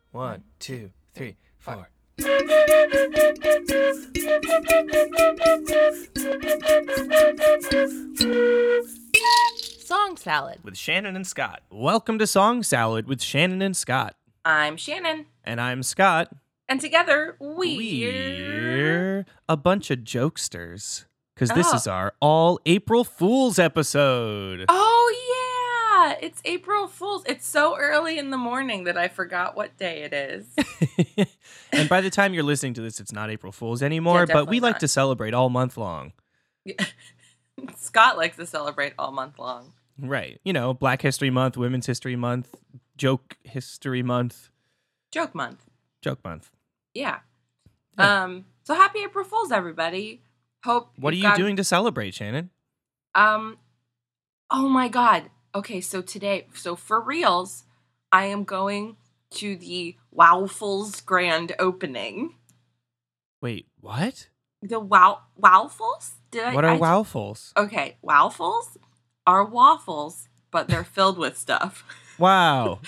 One, two, three, four. Song Salad With Shannon and Scott. Welcome to Song Salad with Shannon and Scott. I'm Shannon. And I'm Scott. And together, We're a bunch of jokesters. Because this is our all April Fool's episode. Oh, yeah. It's April Fool's. It's so early in the morning that I forgot what day it is. And by the time you're listening to this, it's not April Fool's anymore. But we like to celebrate all month long. Scott likes to celebrate all month long. Right. You know, Black History Month, Women's History Month, Joke History Month. Joke month. Joke month. Yeah. So happy April Fool's, everybody. What are you doing to celebrate, Shannon? Oh my God. Okay, so for reals, I am going to the Wowfuls grand opening. Wait, what? The Wowfuls? What are Wowfuls? Okay, Wowfuls are waffles, but they're filled with stuff. Wow.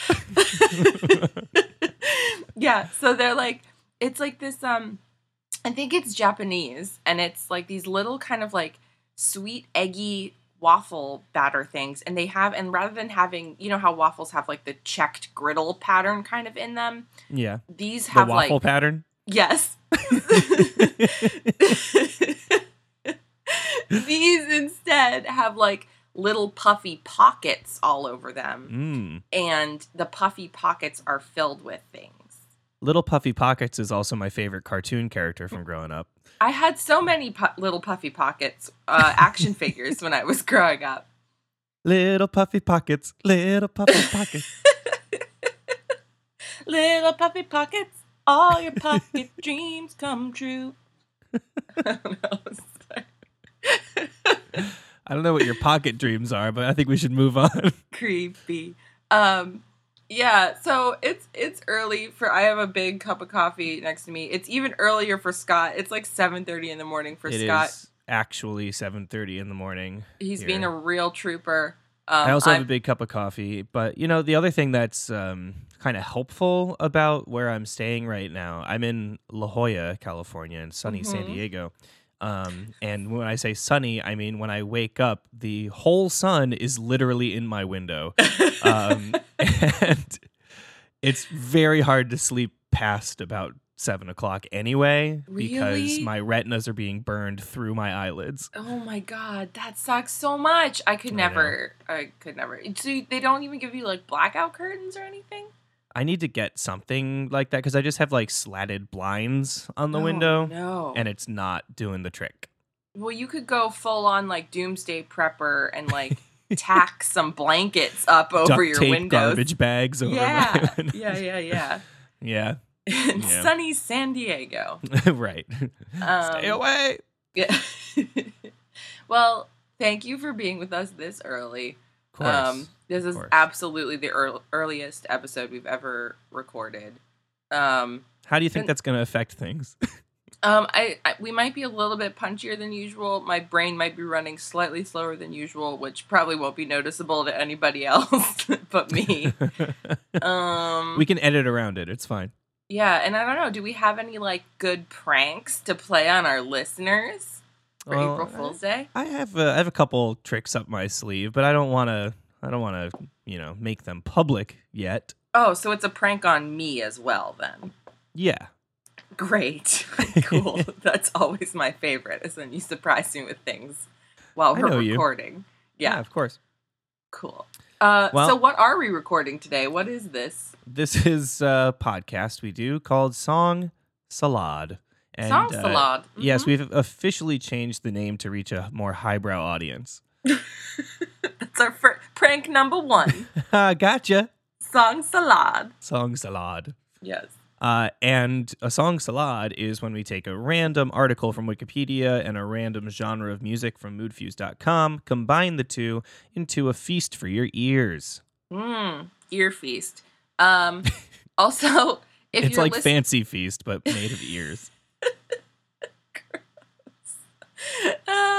Yeah, so they're like, it's like this, I think it's Japanese, and it's like these little kind of like sweet, eggy waffle batter things, and rather than having, you know how waffles have like the checked griddle pattern kind of in them? Yeah. These have the waffle pattern? Yes. These instead have like little puffy pockets all over them. And the puffy pockets are filled with things. Little Puffy Pockets is also my favorite cartoon character from growing up. I had so many little puffy pockets action figures when I was growing up. Little Puffy Pockets, little Puffy Pockets. Little puffy pockets, all your pocket dreams come true. I don't know. I don't know what your pocket dreams are, but I think we should move on. Creepy. Yeah, so it's early I have a big cup of coffee next to me. It's even earlier for Scott. It's like 7:30 in the morning for Scott. It is actually 7:30 in the morning. He's being a real trooper. I also have a big cup of coffee, but you know, the other thing that's kind of helpful about where I'm staying right now, I'm in La Jolla, California, in sunny San Diego. And when I say sunny, I mean when I wake up, the whole sun is literally in my window. And it's very hard to sleep past about 7 o'clock anyway, because my retinas are being burned through my eyelids. Oh my God, that sucks so much. I could never. So they don't even give you like blackout curtains or anything? I need to get something like that because I just have like slatted blinds on the window. No. And it's not doing the trick. Well, you could go full on like doomsday prepper and like tack some blankets up over Duct your tape windows. Garbage bags over my windows. Yeah. Yeah. In sunny San Diego. Right. Stay away. Yeah. Well, thank you for being with us this early. Of course. This is absolutely the earliest episode we've ever recorded. How do you think that's going to affect things? We might be a little bit punchier than usual. My brain might be running slightly slower than usual, which probably won't be noticeable to anybody else but me. We can edit around it. It's fine. Yeah, and I don't know. Do we have any like good pranks to play on our listeners for April Fool's Day? I have a couple tricks up my sleeve, but I don't want to. Make them public yet. Oh, so it's a prank on me as well, then. Yeah. Great. Cool. That's always my favorite, is when you surprise me with things while we're recording. Yeah, of course. Cool. So what are we recording today? What is this? This is a podcast we do called Song Salad. And, Song Salad. Mm-hmm. Yes, we've officially changed the name to reach a more highbrow audience. That's our prank number 1. Gotcha. Song Salad. Song Salad. Yes. And a song salad is when we take a random article from Wikipedia and a random genre of music from moodfuse.com, combine the two into a feast for your ears. Ear feast. Also, if it's you're like Fancy Feast, but made of ears.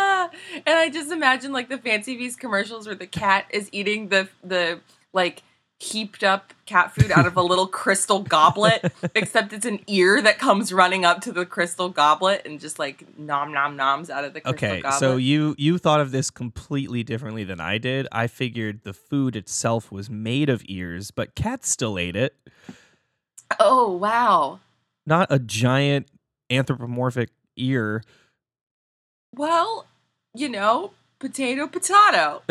And I just imagine like the Fancy Feast commercials where the cat is eating the like heaped up cat food out of a little crystal goblet, except it's an ear that comes running up to the crystal goblet and just like nom nom noms out of the crystal Okay, goblet. so you thought of this completely differently than I did. I figured the food itself was made of ears, but cats still ate it. Oh, wow. Not a giant anthropomorphic ear. Well, potato, potato.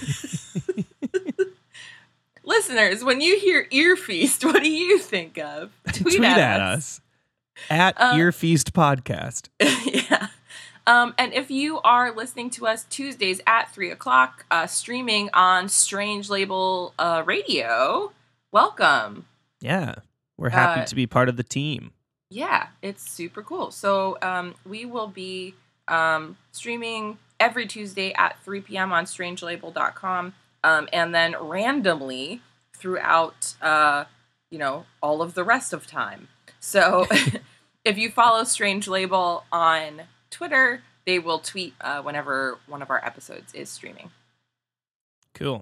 Listeners, when you hear Ear Feast, what do you think of? Tweet at us. At Ear Feast Podcast. Yeah. And if you are listening to us Tuesdays at 3:00, streaming on Strange Label Radio, welcome. Yeah. We're happy to be part of the team. Yeah, it's super cool. So we will be streaming every Tuesday at 3 p.m. on strangelabel.com. And then randomly throughout, all of the rest of time. So if you follow Strange Label on Twitter, they will tweet whenever one of our episodes is streaming. Cool.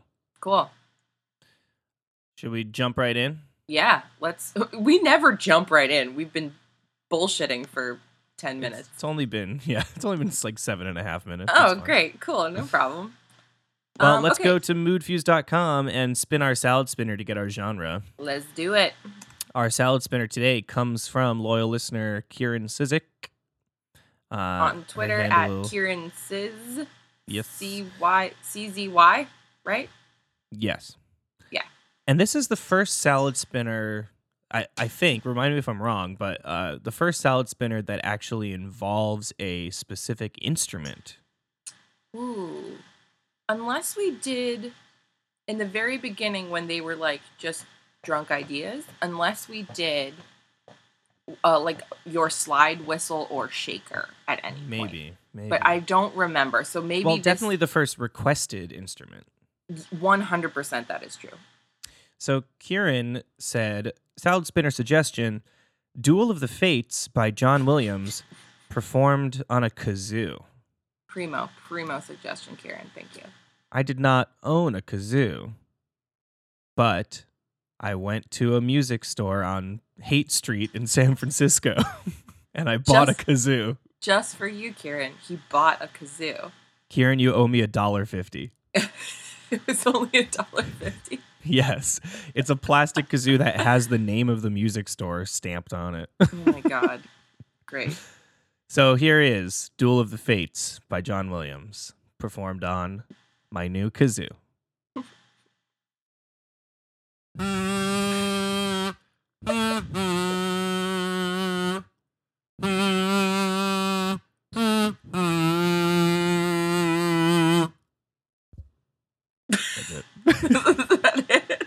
Should we jump right in? Yeah, we never jump right in. We've been bullshitting for 10 minutes. It's only been like 7.5 minutes. Oh, great. Cool. No problem. Well, let's go to moodfuse.com and spin our salad spinner to get our genre. Let's do it. Our salad spinner today comes from loyal listener Kieran Sizik. On Twitter at Kieran Siz. Yes. CZY, right? Yes. Yeah. And this is the first salad spinner, I think, remind me if I'm wrong, but the first salad spinner that actually involves a specific instrument. Ooh. Unless we did, in the very beginning when they were like just drunk ideas, unless we did like your slide whistle or shaker at any point. Maybe. But I don't remember. So maybe definitely the first requested instrument. 100% that is true. So Kieran said, salad spinner suggestion, Duel of the Fates by John Williams, performed on a kazoo. Primo suggestion, Kieran. Thank you. I did not own a kazoo, but I went to a music store on Haight Street in San Francisco, and I bought a kazoo. Just for you, Kieran. He bought a kazoo. Kieran, you owe me $1.50. It was only $1.50. Yes. It's a plastic kazoo that has the name of the music store stamped on it. Oh my God. Great. So here is Duel of the Fates by John Williams, performed on my new kazoo. That's it. Is that it?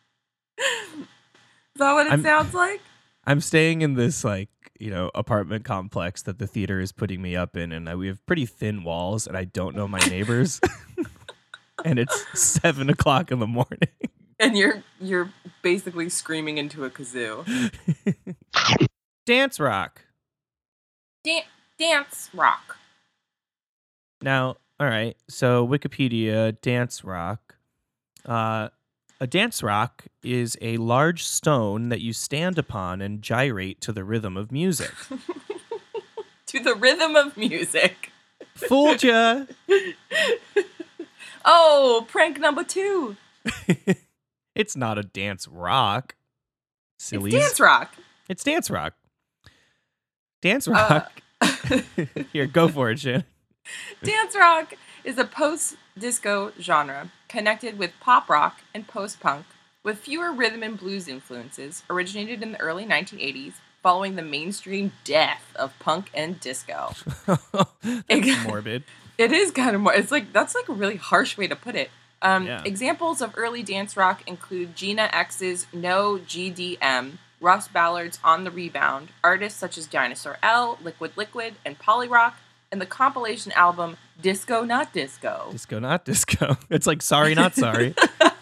Is that what it sounds like? I'm staying in this apartment complex that the theater is putting me up in, and we have pretty thin walls, and I don't know my neighbors. And it's 7:00 in the morning. And you're basically screaming into a kazoo. Dance rock. Dance rock. Now, all right. So Wikipedia, dance rock. A dance rock is a large stone that you stand upon and gyrate to the rhythm of music. To the rhythm of music. Fooled ya. Oh, prank number 2. It's not a dance rock. Sillies. It's dance rock. It's dance rock. Dance rock. Here, go for it, Shin. Dance rock is a post-disco genre connected with pop rock and post-punk with fewer rhythm and blues influences, originated in the early 1980s following the mainstream death of punk and disco. That's morbid. It is kind of more. It's like that's like a really harsh way to put it. Examples of early dance rock include Gina X's No GDM, Russ Ballard's On the Rebound, artists such as Dinosaur L, Liquid Liquid, and Polyrock, and the compilation album Disco Not Disco. Disco Not Disco. It's like Sorry Not Sorry.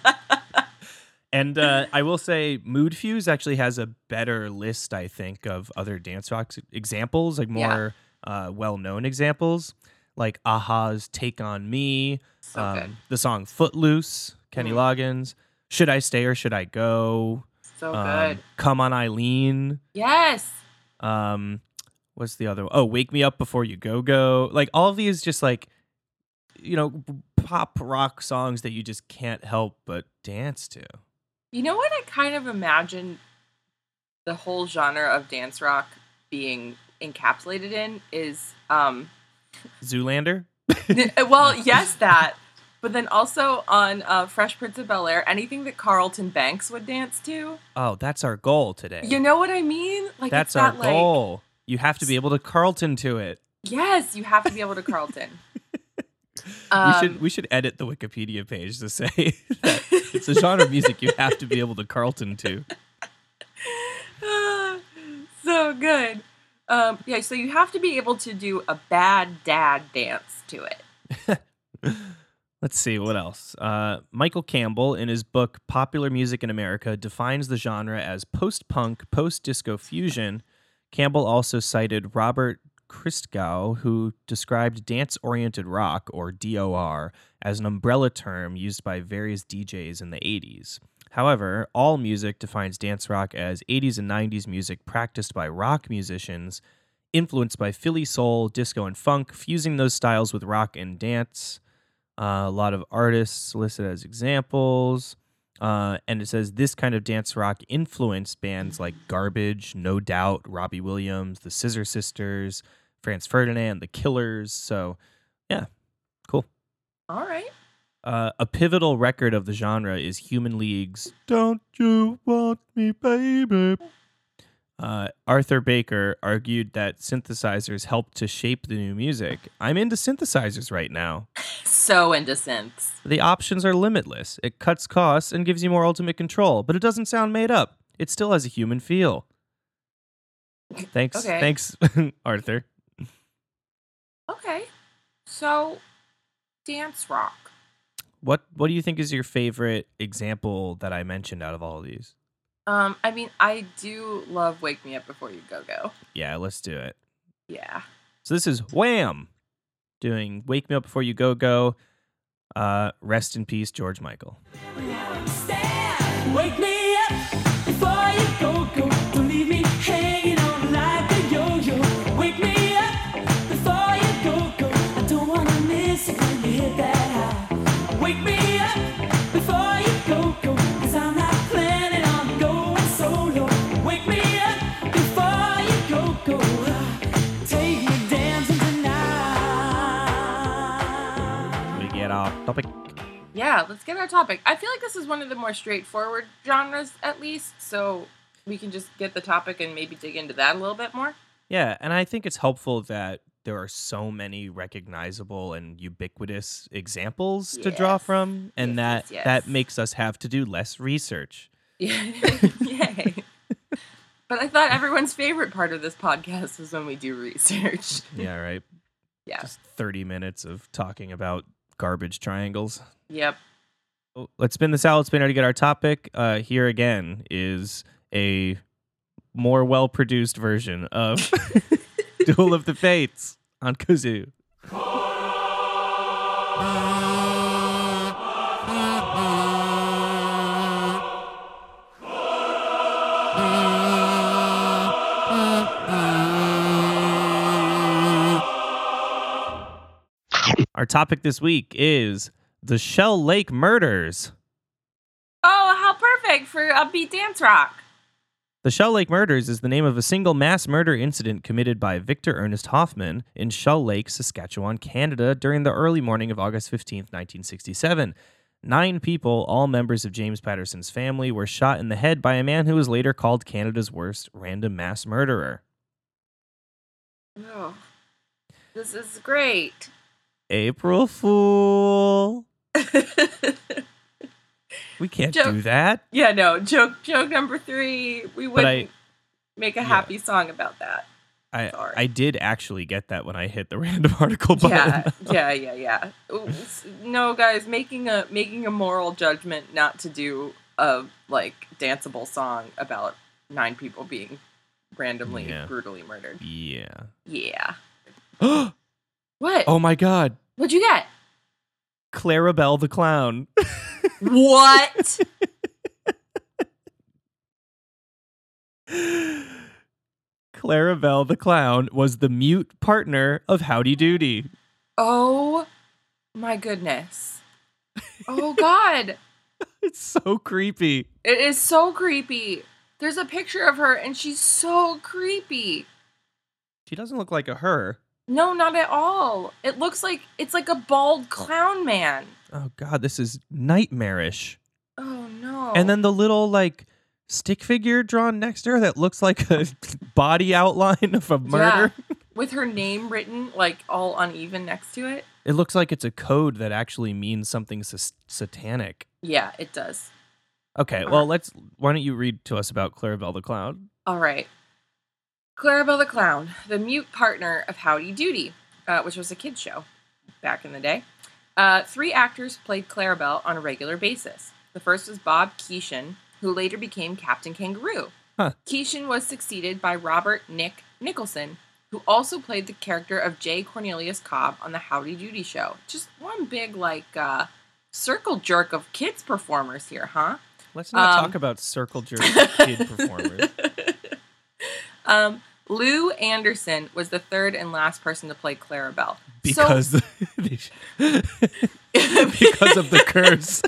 And I will say Mood Fuse actually has a better list, I think, of other dance rock examples, like more well-known examples, like Aha's Take On Me, So good. the song Footloose, Kenny Loggins, Should I Stay or Should I Go? So good. Come on, Eileen. Yes. What's the other one? Oh, Wake Me Up Before You Go Go. Like all of these just like, pop rock songs that you just can't help but dance to. You know what I kind of imagine the whole genre of dance rock being encapsulated in is Zoolander? well, yes, that. But then also on Fresh Prince of Bel-Air, anything that Carlton Banks would dance to. Oh, that's our goal today. You know what I mean? Like that's our goal. You have to be able to Carlton to it. Yes, you have to be able to Carlton. We should edit the Wikipedia page to say that it's a genre of music you have to be able to Carlton to. So good. Yeah, so you have to be able to do a bad dad dance to it. Let's see, what else? Michael Campbell, in his book Popular Music in America, defines the genre as post-punk, post-disco fusion. Campbell also cited Robert Christgau, who described dance-oriented rock, or DOR, as an umbrella term used by various DJs in the 80s. However, all music defines dance rock as 80s and 90s music practiced by rock musicians, influenced by Philly soul, disco, and funk, fusing those styles with rock and dance. A lot of artists listed as examples. And it says this kind of dance rock influenced bands like Garbage, No Doubt, Robbie Williams, the Scissor Sisters, Franz Ferdinand, the Killers. So, yeah, cool. All right. A pivotal record of the genre is Human League's Don't You Want Me, Baby? Arthur Baker argued that synthesizers helped to shape the new music. I'm into synthesizers right now. So into synths. The options are limitless. It cuts costs and gives you more ultimate control, but it doesn't sound made up. It still has a human feel. Thanks, Arthur. Okay. So, dance rock. What do you think is your favorite example that I mentioned out of all of these? I mean, I do love Wake Me Up Before You Go Go. Yeah, let's do it. Yeah. So this is Wham! Doing Wake Me Up Before You Go Go. Rest in peace, George Michael. Wake me up before you go, go. Don't leave me hanging on like a yo-yo. Wake me up before you go, go. I don't wanna miss it when you hit that high. Wake me up before you go, go. 'Cause I'm not planning on going solo. Wake me up before you go, go. Take me dancing tonight. We get off topic. Yeah, let's get our topic. I feel like this is one of the more straightforward genres, at least, so we can just get the topic and maybe dig into that a little bit more. Yeah, and I think it's helpful that there are so many recognizable and ubiquitous examples to draw from, and that makes us have to do less research. Yay. But I thought everyone's favorite part of this podcast is when we do research. Yeah, right? Yeah. Just 30 minutes of talking about garbage triangles. Yep. Let's spin the salad spinner to get our topic. Here again is a more well-produced version of Duel of the Fates on Kazoo. Our topic this week is the Shell Lake Murders. Oh, how perfect for upbeat dance rock. The Shell Lake Murders is the name of a single mass murder incident committed by Victor Ernest Hoffman in Shell Lake, Saskatchewan, Canada, during the early morning of August 15th, 1967. 9 people, all members of James Patterson's family, were shot in the head by a man who was later called Canada's worst random mass murderer. Oh, this is great. April Fool. We can't do that. Yeah, no. Joke number 3. We wouldn't make a happy song about that. I did actually get that when I hit the random article button. Yeah. No, guys, making a moral judgment not to do a danceable song about 9 people being randomly brutally murdered. Yeah. What? Oh my God. What'd you get? Clarabelle the Clown. What? Clarabelle the Clown was the mute partner of Howdy Doody. Oh my goodness. Oh God. It's so creepy. It is so creepy. There's a picture of her and she's so creepy. She doesn't look like a her. No, not at all. It looks like it's like a bald clown man. Oh God, this is nightmarish. Oh no. And then the little like stick figure drawn next to her that looks like a body outline of a murder. Yeah, with her name written like all uneven next to it. It looks like it's a code that actually means something satanic. Yeah, it does. Okay, well, why don't you read to us about Clarabelle the Clown? All right. Clarabelle the Clown, the mute partner of Howdy Doody, which was a kid's show back in the day. 3 actors played Clarabelle on a regular basis. The first was Bob Keeshan, who later became Captain Kangaroo. Huh. Keeshan was succeeded by Robert Nick Nicholson, who also played the character of J. Cornelius Cobb on the Howdy Doody show. Just one big, circle jerk of kids performers here, huh? Let's not talk about circle jerk kid performers. Lou Anderson was the third and last person to play Clarabelle. Because because of the curse.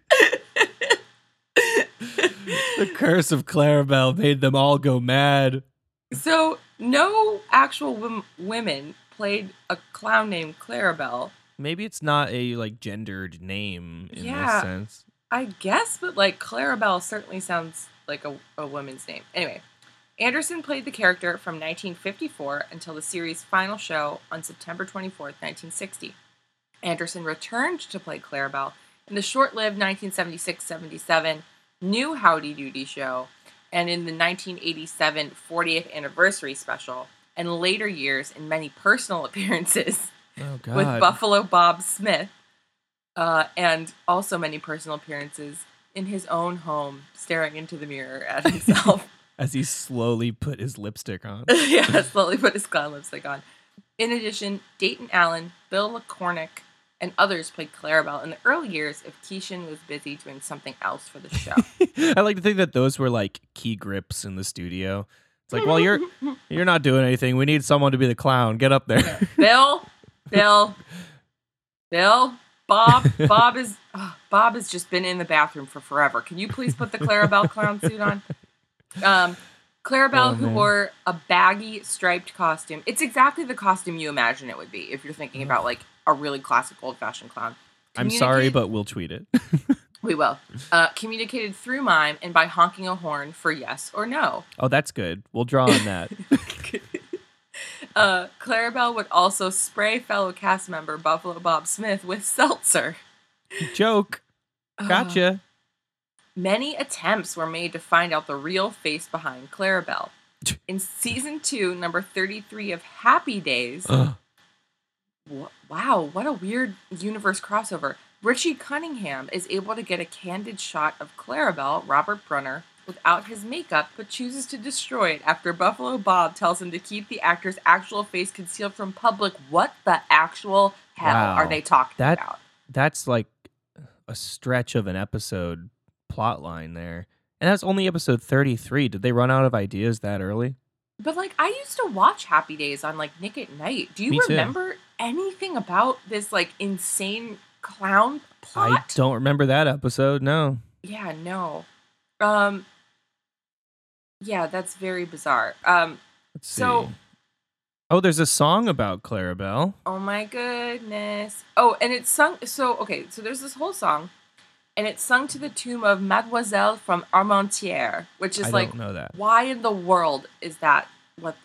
The curse of Clarabelle made them all go mad. So no actual women played a clown named Clarabelle. Maybe it's not a gendered name in this sense. I guess, but Clarabelle certainly sounds like a woman's name. Anyway, Anderson played the character from 1954 until the series' final show on September 24th, 1960. Anderson returned to play Clarabelle in the short-lived 1976-77 New Howdy Doody show and in the 1987 40th anniversary special, and later years in many personal appearances with Buffalo Bob Smith, and also many personal appearances in his own home, staring into the mirror at himself. As he slowly put his lipstick on. Yeah, slowly put his clown lipstick on. In addition, Dayton Allen, Bill LaCornick, and others played Clarabelle in the early years if Keeshan was busy doing something else for the show. I like to think that those were key grips in the studio. It's like, well, you're not doing anything. We need someone to be the clown. Get up there. Bill, Bob has just been in the bathroom for forever. Can you please put the Clarabelle clown suit on? Clarabelle, who wore a baggy striped costume. It's exactly the costume you imagine it would be if you're thinking about a really classic old-fashioned clown. I'm sorry, but we'll tweet it. We will. Communicated through mime and by honking a horn for yes or no. Oh, that's good. We'll draw on that. Clarabelle would also spray fellow cast member Buffalo Bob Smith with seltzer. Joke. Gotcha. Many attempts were made to find out the real face behind Clarabelle. In season 2, number 33 of Happy Days, wow, what a weird universe crossover. Richie Cunningham is able to get a candid shot of Clarabelle, Robert Brunner, without his makeup, but chooses to destroy it after Buffalo Bob tells him to keep the actor's actual face concealed from public. What the actual hell are they talking about? That's like a stretch of an episode plot line there. And that's only episode 33. Did they run out of ideas that early? But I used to watch Happy Days on Nick at Night. Do you remember anything about this insane clown plot? I don't remember that episode, no. Yeah, no. Yeah, that's very bizarre. Let's see. Oh, there's a song about Clarabelle. Oh my goodness. Oh, and it's sung so there's this whole song. And it's sung to the tune of Mademoiselle from Armentières, which is I don't know that. Why in the world is that what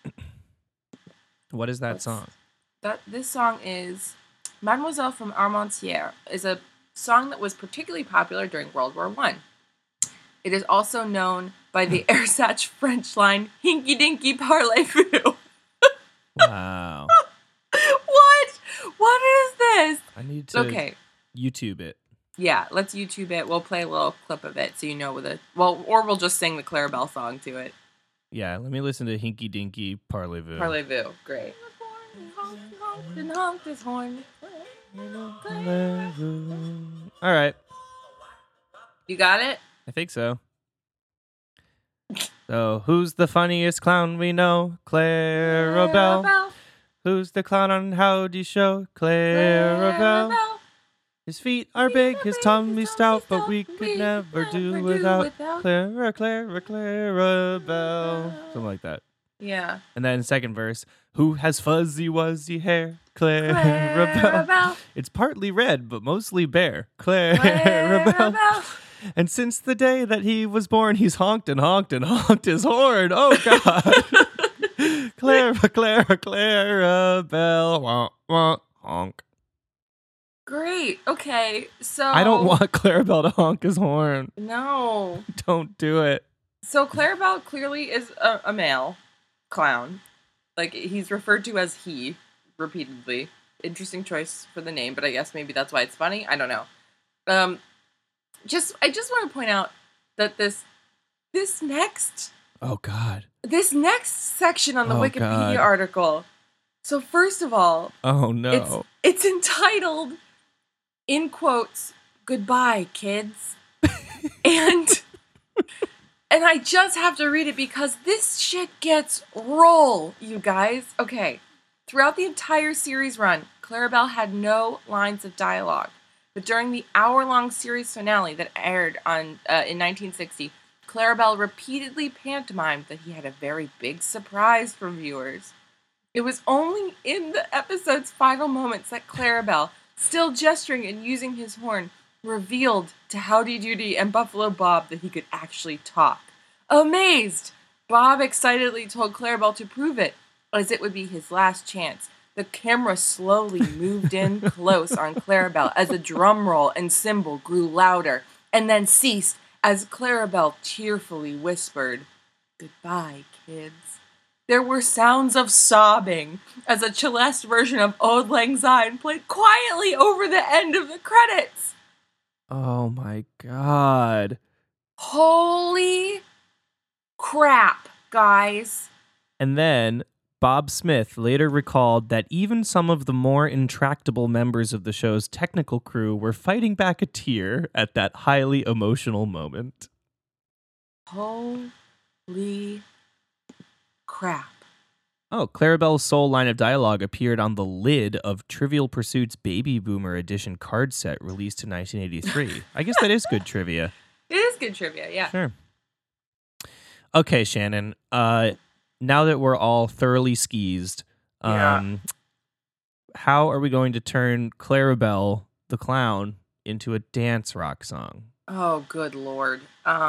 is that song? This song is Mademoiselle from Armentières is a song that was particularly popular during World War I. It is also known by the Ersatz French line, Hinky Dinky Parlez-vous. Wow. What is this? I need to YouTube it. Yeah, let's YouTube it. We'll play a little clip of it so you know or we'll just sing the Clarabelle song to it. Yeah, let me listen to Hinky Dinky Parlez-vous. Parlez-vous, great. All right. You got it? I think so. So, who's the funniest clown we know? Clarabelle. Clarabelle. Who's the clown on Howdy Show? Clarabelle. Clarabelle. His feet are big, his tummy stout, but we could never do without Clarabelle. Something like that. Yeah. And then second verse, who has fuzzy wuzzy hair? Clarabelle. Clarabelle. It's partly red, but mostly bare. Clarabelle. Clarabelle. And since the day that he was born, he's honked and honked and honked his horn. Oh, God. Clarabelle. Wah, wah, honk. Great. Okay. So I don't want Clarabelle to honk his horn. No. Don't do it. So Clarabelle clearly is a male clown. Like, he's referred to as he repeatedly. Interesting choice for the name, but I guess maybe that's why it's funny. I don't know. I just want to point out that this next Oh, God. section on the Oh, Wikipedia God. article. So first of all, Oh, no. it's entitled, in quotes, "Goodbye, kids," and I just have to read it because this shit gets roll, you guys. Okay, throughout the entire series run, Clarabelle had no lines of dialogue. But during the hour-long series finale that aired in 1960, Clarabelle repeatedly pantomimed that he had a very big surprise for viewers. It was only in the episode's final moments that Clarabelle, still gesturing and using his horn, revealed to Howdy Doody and Buffalo Bob that he could actually talk. Amazed, Bob excitedly told Clarabelle to prove it, as it would be his last chance. The camera slowly moved in close on Clarabelle as a drum roll and cymbal grew louder, and then ceased as Clarabelle tearfully whispered, "Goodbye, kids." There were sounds of sobbing as a celeste version of Auld Lang Syne played quietly over the end of the credits. Oh, my God. Holy crap, guys. And then Bob Smith later recalled that even some of the more intractable members of the show's technical crew were fighting back a tear at that highly emotional moment. Holy crap. Oh, Clarabelle's sole line of dialogue appeared on the lid of Trivial Pursuit's Baby Boomer edition card set released in 1983. I guess that is good trivia. It is good trivia, yeah. Sure. Okay, Shannon. Now that we're all thoroughly skeezed, Yeah. how are we going to turn Clarabelle the clown into a dance rock song? Oh, good lord.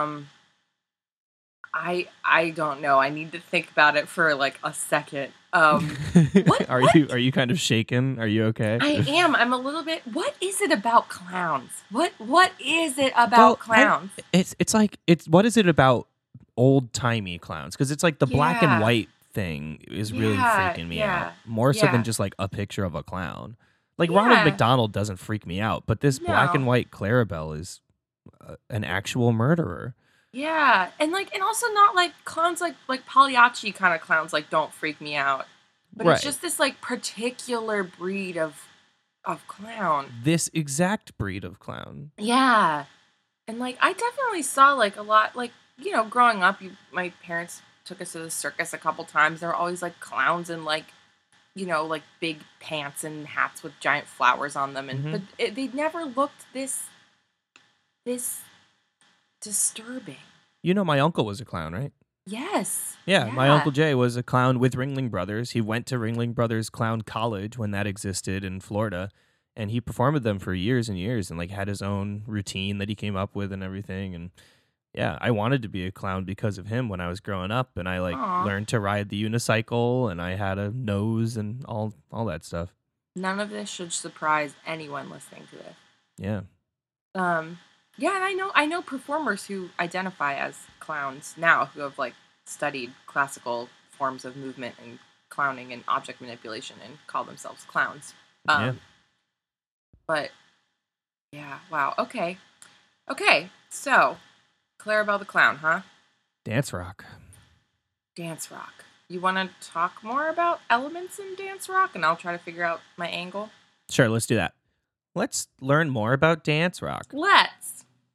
I don't know. I need to think about it for like a second. What? Are you kind of shaken? Are you okay? I am. I'm a little bit. What is it about clowns? What is it about Well, clowns? It's what is it about old timey clowns? Because it's like the black and Yeah. white thing is really Yeah, freaking me yeah, out more so yeah. than just like a picture of a clown. Like Ronald Yeah. McDonald doesn't freak me out, but this black No. and white Clarabelle is an actual murderer. Yeah, and also not like clowns like Pagliacci kind of clowns like don't freak me out, but Right. it's just this like particular breed of clown. This exact breed of clown. Yeah, and like I definitely saw like a lot like growing up, my parents took us to the circus a couple times. There were always like clowns in like like big pants and hats with giant flowers on them, and Mhm. but they never looked this disturbing. You know, my uncle was a clown, right? Yes. Yeah, my Uncle Jay was a clown with Ringling Brothers. He went to Ringling Brothers Clown College when that existed in Florida, and he performed with them for years and years and like had his own routine that he came up with and everything. And yeah, I wanted to be a clown because of him when I was growing up, and I like Aw. learned to ride the unicycle, and I had a nose and all that stuff. None of this should surprise anyone listening to this. Yeah. Yeah, and I know performers who identify as clowns now who have like studied classical forms of movement and clowning and object manipulation and call themselves clowns. Yeah. But yeah, wow. Okay. So Clarabelle the clown, huh? Dance rock. Dance rock. You want to talk more about elements in dance rock, and I'll try to figure out my angle. Sure, let's do that. Let's learn more about dance rock. Let's.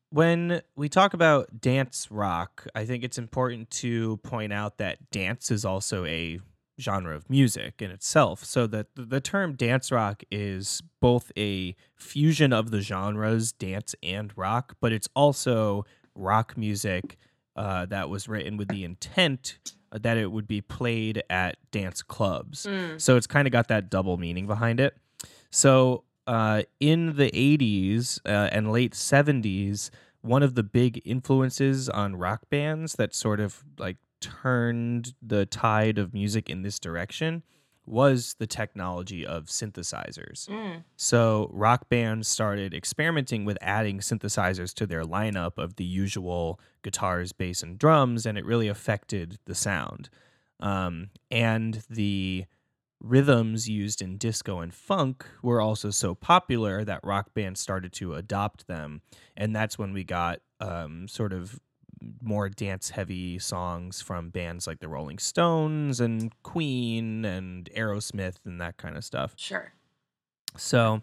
when we talk about dance rock, I think it's important to point out that dance is also a genre of music in itself. So that the term dance rock is both a fusion of the genres dance and rock, but it's also rock music that was written with the intent that it would be played at dance clubs. So it's kind of got that double meaning behind it. So in the 80s and late 70s, one of the big influences on rock bands that sort of like turned the tide of music in this direction was the technology of synthesizers. So rock bands started experimenting with adding synthesizers to their lineup of the usual guitars, bass, and drums, and it really affected the sound. And the rhythms used in disco and funk were also so popular that rock bands started to adopt them. And that's when we got sort of more dance-heavy songs from bands like the Rolling Stones and Queen and Aerosmith and that kind of stuff. Sure. So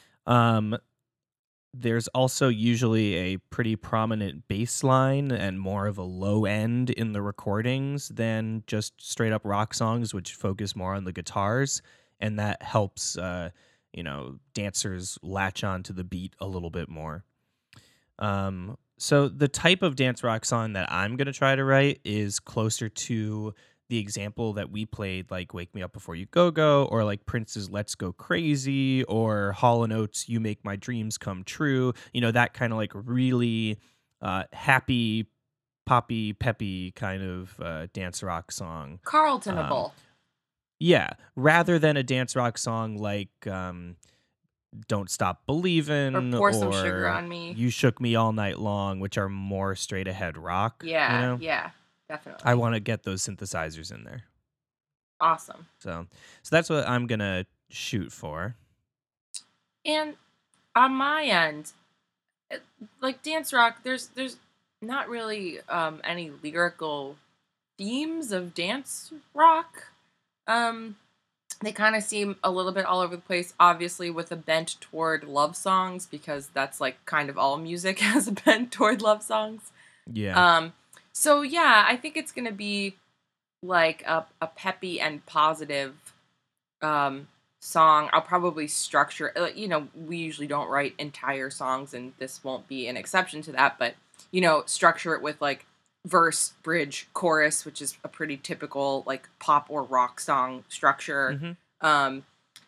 there's also usually a pretty prominent bass line and more of a low end in the recordings than just straight up rock songs, which focus more on the guitars. And that helps, dancers latch on to the beat a little bit more. So the type of dance rock song that I'm going to try to write is closer to the example that we played, like Wake Me Up Before You Go Go, or like Prince's Let's Go Crazy, or Hall & Oates' You Make My Dreams Come True. You know, that kind of like really happy, poppy, peppy kind of dance rock song. Carltonable. Yeah, rather than a dance rock song like Don't Stop Believin', Or Pour Some Sugar on Me. You Shook Me All Night Long, which are more straight ahead rock. Yeah, yeah, definitely. I want to get those synthesizers in there. Awesome. So that's what I'm going to shoot for. And on my end, like dance rock, there's not really any lyrical themes of dance rock. They kind of seem a little bit all over the place, obviously with a bent toward love songs, because that's like kind of all music has a bent toward love songs. Yeah. So yeah, I think it's gonna be like a peppy and positive song. I'll probably structure, we usually don't write entire songs, and this won't be an exception to that, but structure it with like verse, bridge, chorus, which is a pretty typical like pop or rock song structure. Mm-hmm.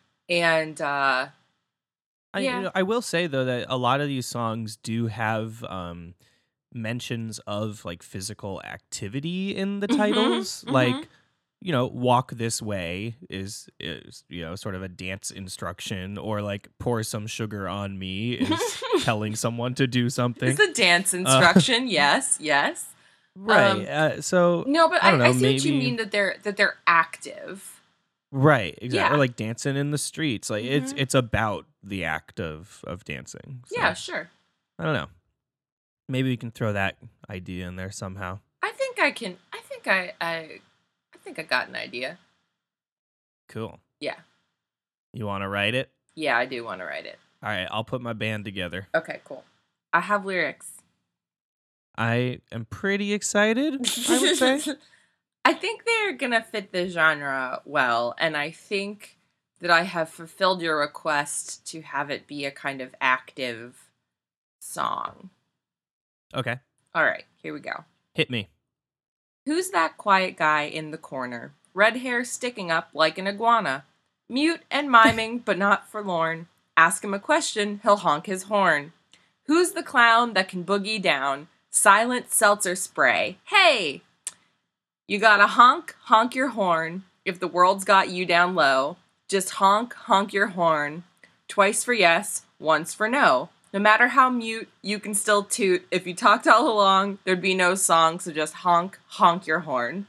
Yeah. I will say though that a lot of these songs do have mentions of like physical activity in the titles. Mm-hmm. Like, Walk This Way is sort of a dance instruction, or like Pour Some Sugar on Me is telling someone to do something. It's a dance instruction. Yes. Right. So no, but I don't know, see what you mean, that they're active. Right. Exactly. Yeah. Or like dancing in the streets. Like it's about the act of dancing. So, yeah, sure. I don't know. Maybe we can throw that idea in there somehow. I think I can. I think I got an idea. Cool. Yeah. You want to write it? Yeah, I do want to write it. All right. I'll put my band together. Okay, cool. I have lyrics. I am pretty excited, I would say. I think they're going to fit the genre well, and I think that I have fulfilled your request to have it be a kind of active song. Okay. All right, here we go. Hit me. Who's that quiet guy in the corner? Red hair sticking up like an iguana. Mute and miming, but not forlorn. Ask him a question, he'll honk his horn. Who's the clown that can boogie down? Silent seltzer spray. Hey! You gotta honk your horn. If the world's got you down low, just honk your horn. Twice for yes, once for no. No matter how mute, you can still toot. If you talked all along, there'd be no song, so just honk your horn.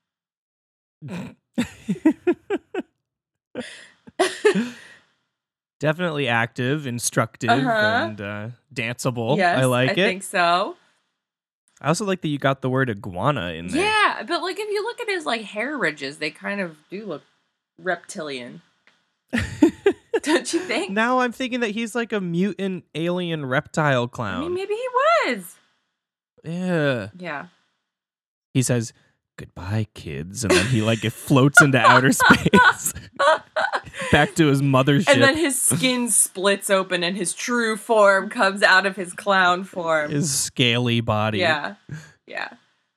Definitely active, instructive, and danceable. Yes, I like it. I think so. I also like that you got the word iguana in there. Yeah, but like if you look at his like hair ridges, they kind of do look reptilian. Don't you think? Now I'm thinking that he's like a mutant alien reptile I clown. mean, maybe he was. Yeah. Yeah. He says, "Goodbye, kids," and then he like it floats into outer space, back to his mothership. And then his skin splits open and his true form comes out of his clown form. His scaly body. Yeah. Yeah.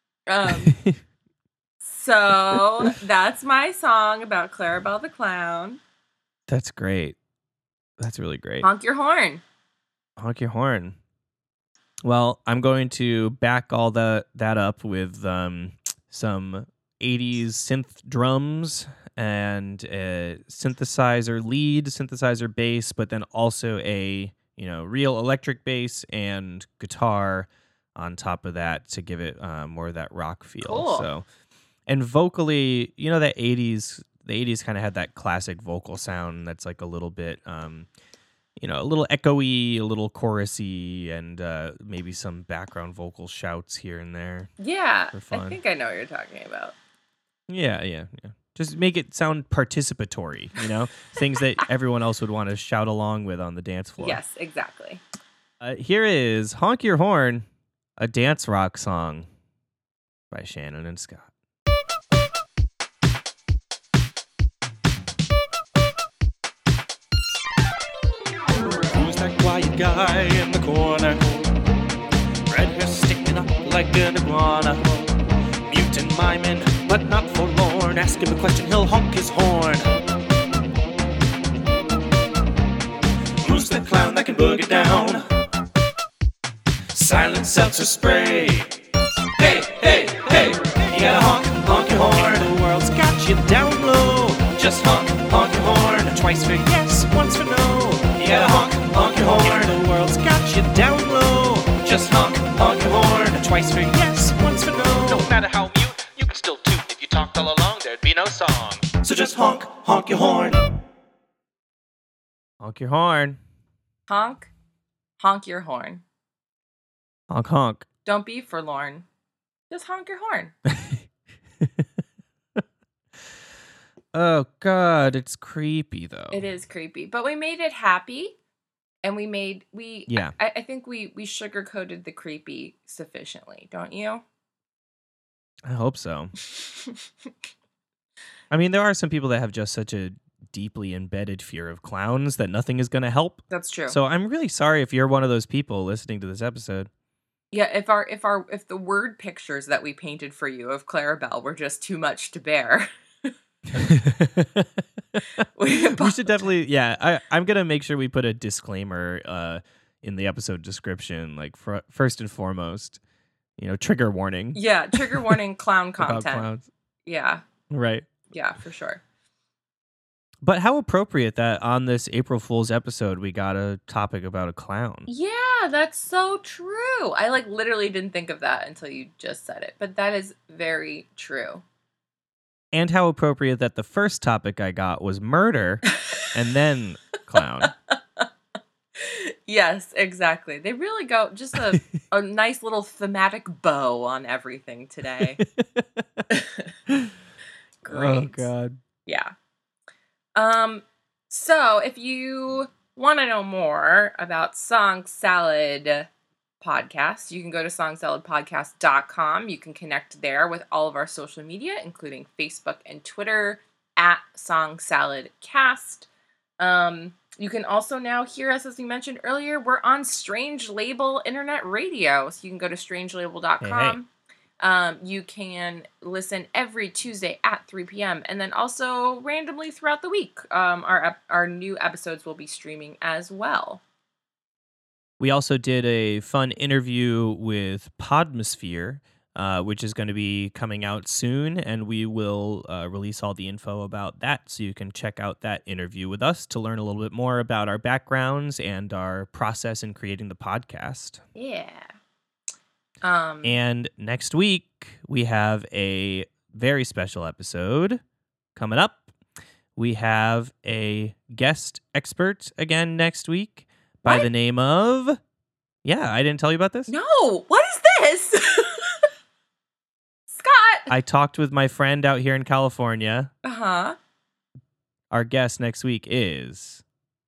So that's my song about Clarabelle the Clown. That's great. That's really great. Honk your horn. Honk your horn. Well, I'm going to back all that up with some 80s synth drums and a synthesizer lead, synthesizer bass, but then also a real electric bass and guitar on top of that to give it more of that rock feel. Cool. So, and vocally, that the 80s kind of had that classic vocal sound that's like a little bit a little echoey, a little chorusy, and maybe some background vocal shouts here and there. Yeah. For fun. I think I know what you're talking about. Yeah. Just make it sound participatory, things that everyone else would want to shout along with on the dance floor. Yes, exactly. Here is Honk Your Horn, a dance rock song by Shannon and Scott. Who's that quiet guy in the corner? Red hair sticking up like an iguana. Mutant miming, but not forlorn. Ask him a question, he'll honk his horn. Who's that clown that can boogie down? Silent seltzer spray. Hey, hey, hey, you gotta honk your horn. The world's got you down low. Just honk your horn. Twice for yes, once for no. You gotta honk your horn. The world's got you down low. Just honk your horn. Twice for yes, once for no. No matter how mute, you can still toot. If you talked all along, there'd be no song. So just honk your horn. Honk your horn. Honk your horn. Honk, honk. Don't be forlorn. Just honk your horn. Oh, God, it's creepy, though. It is creepy. But we made it happy. And Yeah. I think we sugar-coated the creepy sufficiently, don't you? I hope so. I mean, there are some people that have just such a deeply embedded fear of clowns that nothing is going to help. That's true. So I'm really sorry if you're one of those people listening to this episode. Yeah, if the word pictures that we painted for you of Clarabelle were just too much to bear. We should definitely, I'm going to make sure we put a disclaimer in the episode description, like first and foremost, trigger warning. Yeah, trigger warning, clown content. About clowns. Yeah. Right. Yeah, for sure. But how appropriate that on this April Fool's episode, we got a topic about a clown. Yeah, that's so true. I literally didn't think of that until you just said it, but that is very true. And how appropriate that the first topic I got was murder and then clown. Yes, exactly. They really go just a nice little thematic bow on everything today. Great. Oh, God. Yeah. So if you want to know more about Song Salad Podcast, you can go to songsaladpodcast.com. You can connect there with all of our social media, including Facebook and Twitter at Song Salad Cast. You can also now hear us, as we mentioned earlier, we're on Strange Label Internet Radio. So you can go to strangelabel.com. You can listen every Tuesday at 3 p.m. and then also randomly throughout the week. Our new episodes will be streaming as well. We also did a fun interview with Podmosphere, which is going to be coming out soon, and we will release all the info about that, so you can check out that interview with us to learn a little bit more about our backgrounds and our process in creating the podcast. Yeah. And next week, we have a very special episode coming up. We have a guest expert again next week by the name of... Yeah, I didn't tell you about this? No! What is this? Scott! I talked with my friend out here in California. Uh-huh. Our guest next week is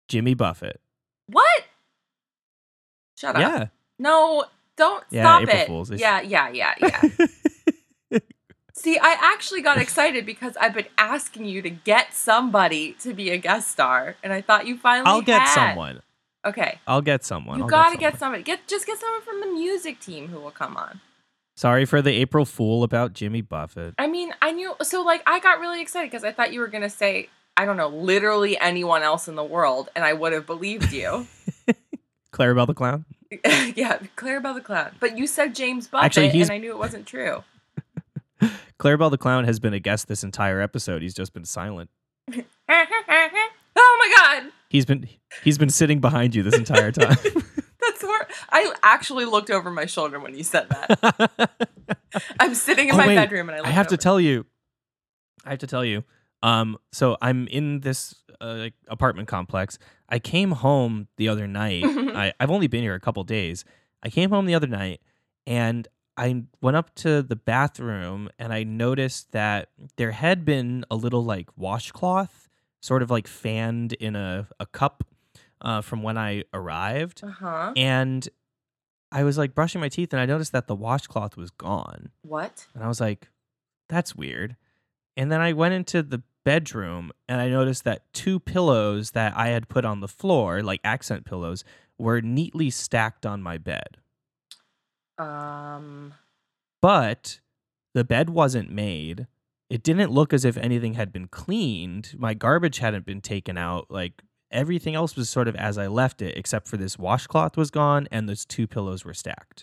Jimmy Buffett. What? Shut up. Yeah. No, don't Yeah, stop April it. Fools. Yeah. See, I actually got excited because I've been asking you to get somebody to be a guest star, and I thought you finally I'll get had. someone. Okay. I'll get someone. You I'll gotta get get somebody. Just get someone from the music team who will come on. Sorry for the April Fool about Jimmy Buffett. I mean, I knew. So, like, I got really excited because I thought you were gonna say, I don't know, literally anyone else in the world, and I would have believed you. Clarabelle the Clown? Yeah, Clarabelle the Clown. But you said James Buffett, Actually, and I knew it wasn't true. Clarabelle the Clown has been a guest this entire episode. He's just been silent. Oh my god! He's been sitting behind you this entire time. That's where I actually looked over my shoulder when you said that. I'm sitting in my wait. bedroom and I looked I have over. to tell you. So I'm in this apartment complex. I came home the other night. I've only been here a couple days. I came home the other night and I went up to the bathroom and I noticed that there had been a little like washcloth sort of like fanned in a cup from when I arrived. Uh-huh. And I was like brushing my teeth and I noticed that the washcloth was gone. What? And I was like, that's weird. And then I went into the bedroom and I noticed that 2 pillows that I had put on the floor, like accent pillows, were neatly stacked on my bed. But the bed wasn't made. It didn't look as if anything had been cleaned. My garbage hadn't been taken out. Like everything else was sort of as I left it, except for this washcloth was gone and those 2 pillows were stacked.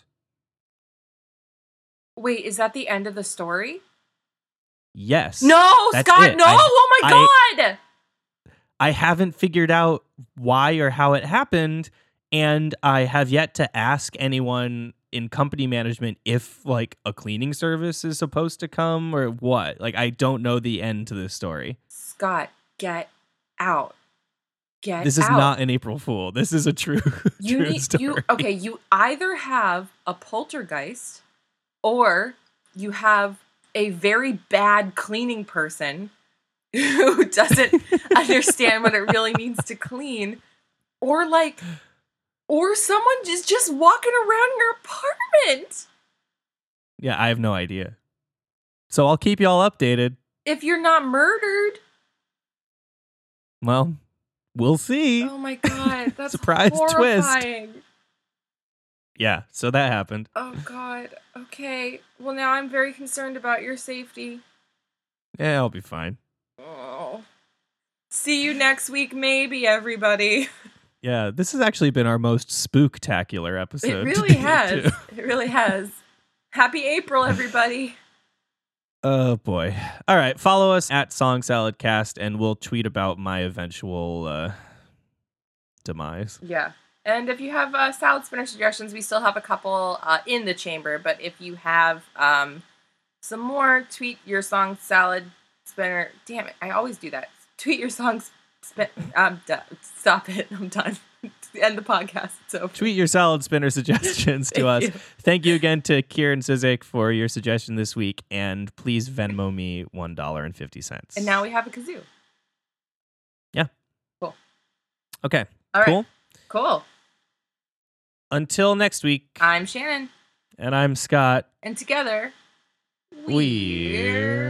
Wait, is that the end of the story? Yes. No, that's Scott, it. no! Oh my god! I haven't figured out why or how it happened, and I have yet to ask anyone in company management if like a cleaning service is supposed to come or what. Like I don't know the end to this story. Scott, get out. Get This is out. not an April Fool. This is a true, true story. You either have a poltergeist or you have a very bad cleaning person who doesn't understand what it really means to clean, or someone is just walking around your apartment. Yeah, I have no idea. So I'll keep y'all updated. If you're not murdered. Well, we'll see. Oh my god, that's Surprise twist. horrifying. Yeah, so that happened. Oh god. Okay. Well, now I'm very concerned about your safety. Yeah, I'll be fine. Oh. See you next week, maybe, everybody. Yeah, this has actually been our most spooktacular episode. It really today, has. too. It really has. Happy April, everybody. Oh boy. All right, follow us at Song Salad Cast and we'll tweet about my eventual demise. Yeah. And if you have salad spinner suggestions, we still have a couple in the chamber. But if you have some more, tweet your song salad spinner. Damn it, I always do that. Tweet your songs. I'm done. Stop it. I'm done. End the podcast. It's over. Tweet your salad spinner suggestions to us. you. Thank you again to Kieran Sizik for your suggestion this week. And please Venmo me $1.50. And now we have a kazoo. Yeah. Cool. Okay. All right. Cool. Cool. Until next week. I'm Shannon. And I'm Scott. And together, We're